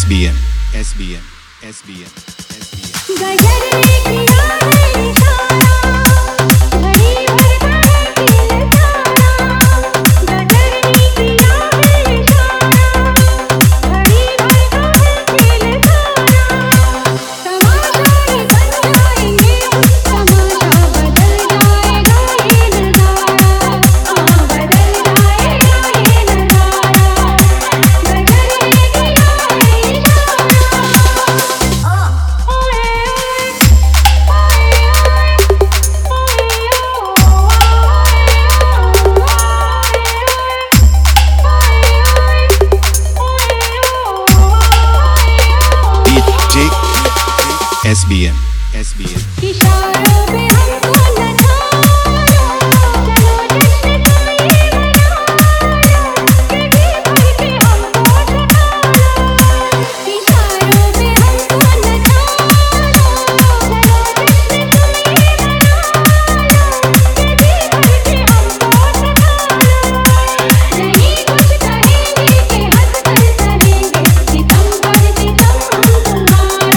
SBM SBM SBM SBM SBM इशारों पे हमको नचाओ, चलो जश्न तुम्हें मनाओ, कभी भर के हमको सताओ। इशारों पे हमको नचाओ, चलो जश्न तुम्हें मनाओ, कभी भर के हमको सताओ। नहीं कुछ कहेंगे कि हंस कर सहेंगे, सितम पर सितम हम तुम्हारा।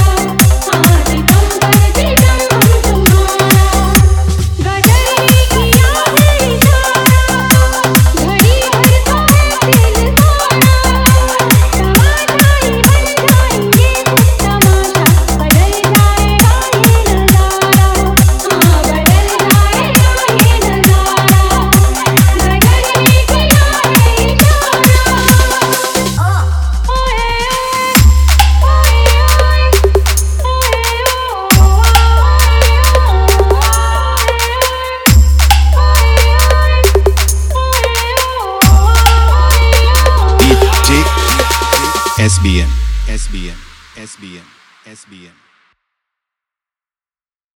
SBM SBM SBM SBM